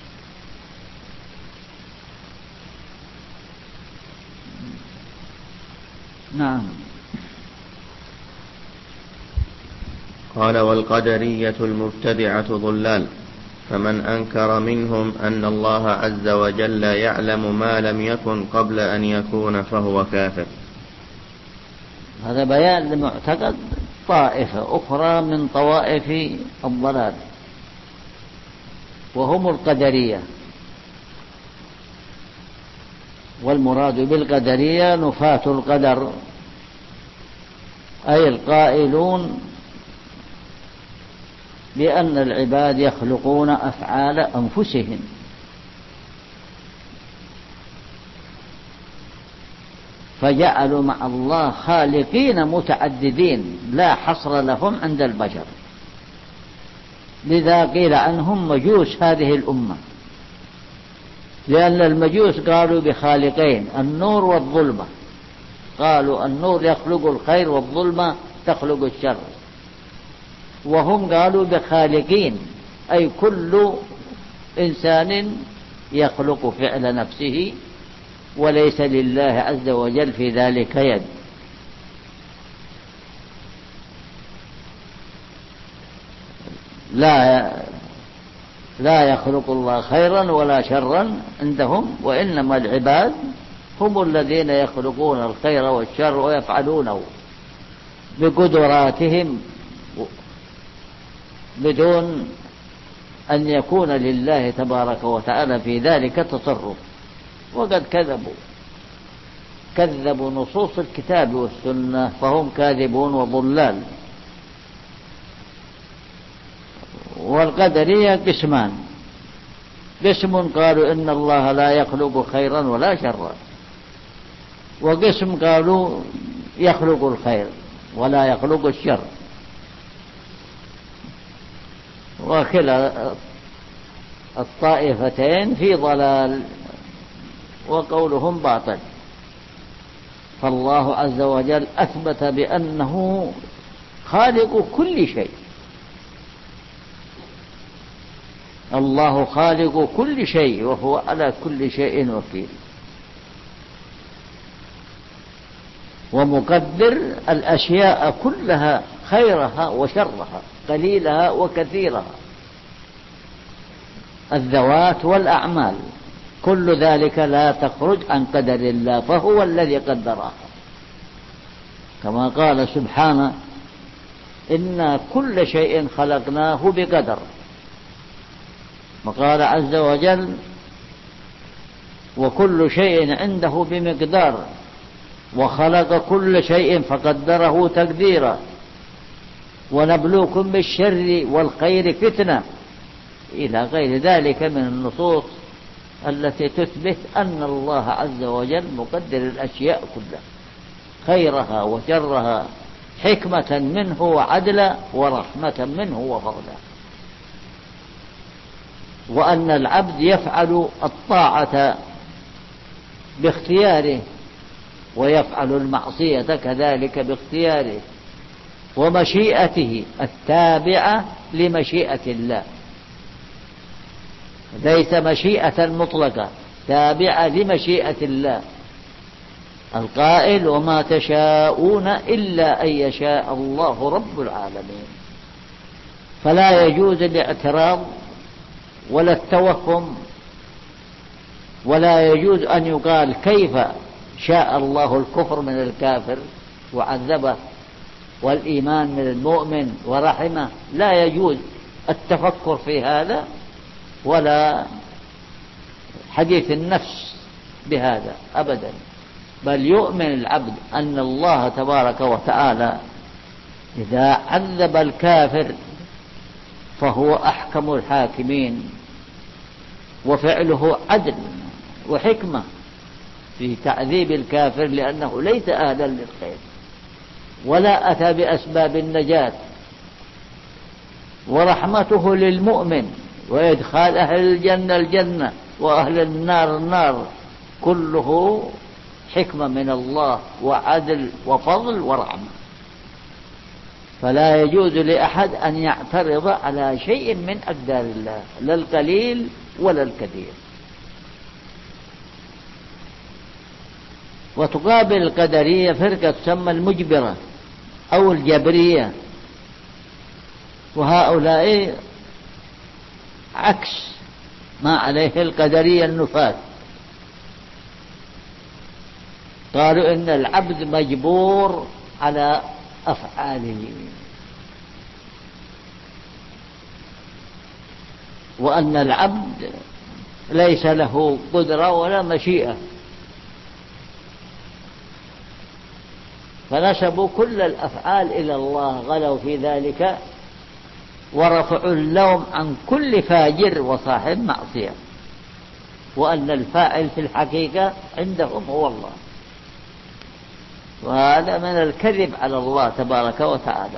[SPEAKER 2] نعم.
[SPEAKER 1] قال والقدرية المبتدعة ضلال، فمن أنكر منهم أن الله عز وجل يعلم ما لم يكن قبل أن يكون فهو كافر.
[SPEAKER 2] هذا بيان لمعتقد طائفة أخرى من طوائف الضلال، وهم القدرية. والمراد بالقدرية نفاة القدر، أي القائلون بأن العباد يخلقون أفعال أنفسهم، فجعلوا مع الله خالقين متعددين لا حصر لهم عند البشر. لذا قيل عنهم مجوس هذه الأمة، لأن المجوس قالوا بخالقين، النور والظلمة، قالوا النور يخلق الخير والظلمة تخلق الشر، وهم قالوا بخالقين، أي كل إنسان يخلق فعل نفسه وليس لله عز وجل في ذلك يد. لا لا يخلق الله خيرا ولا شرا عندهم، وإنما العباد هم الذين يخلقون الخير والشر ويفعلونه بقدراتهم بدون أن يكون لله تبارك وتعالى في ذلك تصرف. وقد كذبوا كذبوا نصوص الكتاب والسنة فهم كاذبون وضلال. والقدرية قسمان: قسم قالوا إن الله لا يخلق خيرا ولا شرا، وقسم قالوا يخلق الخير ولا يخلق الشر. وكلا الطائفتين في ضلال وقولهم باطل. فالله عز وجل أثبت بأنه خالق كل شيء. الله خالق كل شيء وهو على كل شيء وكيل، ومقدر الأشياء كلها، خيرها وشرها، قليلها وكثيرها، الذوات والأعمال، كل ذلك لا تخرج عن قدر الله، فهو الذي قدرها. كما قال سبحانه: إنا كل شيء خلقناه بقدر. وقال عز وجل: وكل شيء عنده بمقدار، وخلق كل شيء فقدره تقديرا، ونبلوكم بالشر والخير فتنة، إلى غير ذلك من النصوص التي تثبت أن الله عز وجل مقدر الأشياء كلها، خيرها وشرها، حكمة منه وعدلا، ورحمة منه وفضلا. وأن العبد يفعل الطاعة باختياره، ويفعل المعصية كذلك باختياره، ومشيئته التابعة لمشيئة الله، ليس مشيئة مطلقة، تابعة لمشيئة الله القائل: وما تشاءون إلا أن يشاء الله رب العالمين. فلا يجوز الاعتراض ولا التوهم، ولا يجوز أن يقال كيف شاء الله الكفر من الكافر وعذبه والإيمان من المؤمن ورحمه. لا يجوز التفكر في هذا ولا حديث النفس بهذا أبدا، بل يؤمن العبد أن الله تبارك وتعالى إذا عذب الكافر فهو أحكم الحاكمين، وفعله عدل وحكمة في تعذيب الكافر، لأنه ليس أهلا للخير ولا أتى بأسباب النجاة. ورحمته للمؤمن، وإدخال أهل الجنة الجنة وأهل النار النار، كله حكمة من الله وعدل وفضل ورحمة. فلا يجوز لأحد أن يعترض على شيء من أقدار الله، لا القليل ولا الكثير. وتقابل القدرية فرقة تسمى المجبرة أو الجبرية، وهؤلاء عكس ما عليه القدرية النفاة. قالوا إن العبد مجبور على أفعاله، وأن العبد ليس له قدرة ولا مشيئة، فنسبوا كل الأفعال إلى الله، غلوا في ذلك ورفعوا اللوم عن كل فاجر وصاحب معصية، وأن الفاعل في الحقيقة عندهم هو الله. وهذا من الكذب على الله تبارك وتعالى.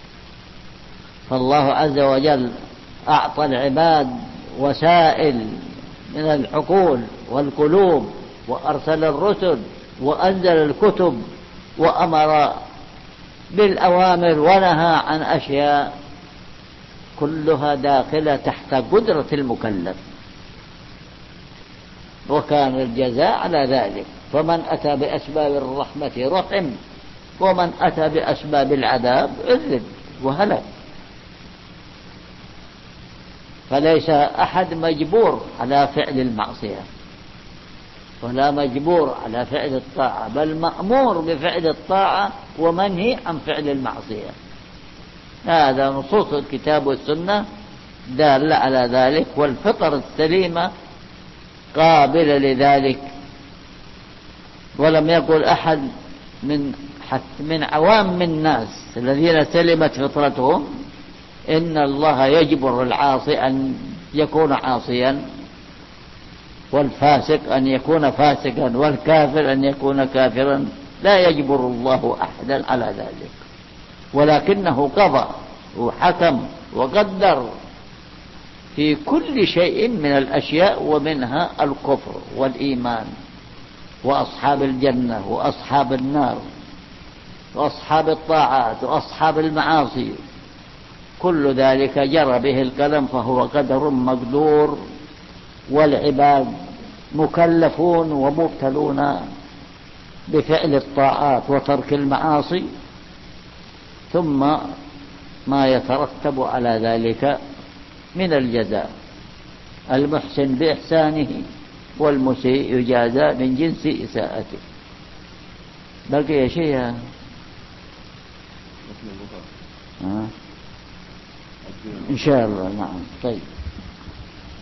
[SPEAKER 2] فالله عز وجل أعطى العباد وسائل من العقول والقلوب، وأرسل الرسل وأنزل الكتب، وأمر بالأوامر ونهى عن أشياء كلها داخلة تحت قدرة المكلف. وكان الجزاء على ذلك. فمن أتى بأسباب الرحمة رحم، ومن أتى بأسباب العذاب عذب وهلك. فليس أحد مجبور على فعل المعصية ولا مجبور على فعل الطاعة، بل مأمور بفعل الطاعة ومنهي عن فعل المعصية. هذا نصوص الكتاب والسنة دالة على ذلك، والفطر السليمة قابلة لذلك. ولم يقل أحد من من عوام الناس الذين سلمت فطرتهم إن الله يجبر العاصي أن يكون عاصيا، والفاسق أن يكون فاسقا، والكافر أن يكون كافرا. لا يجبر الله أحدا على ذلك، ولكنه قضى وحكم وقدر في كل شيء من الأشياء، ومنها الكفر والإيمان، وأصحاب الجنة وأصحاب النار، وأصحاب الطاعات وأصحاب المعاصي. كل ذلك جرى به القلم، فهو قدر مقدور، والعباد مكلفون ومبتلون بفعل الطاعات وترك المعاصي، ثم ما يترتب على ذلك من الجزاء. المحسن بإحسانه والمسيء يجازى من جنس إساءته. بقي شيء آه. إن شاء الله. نعم. طيب.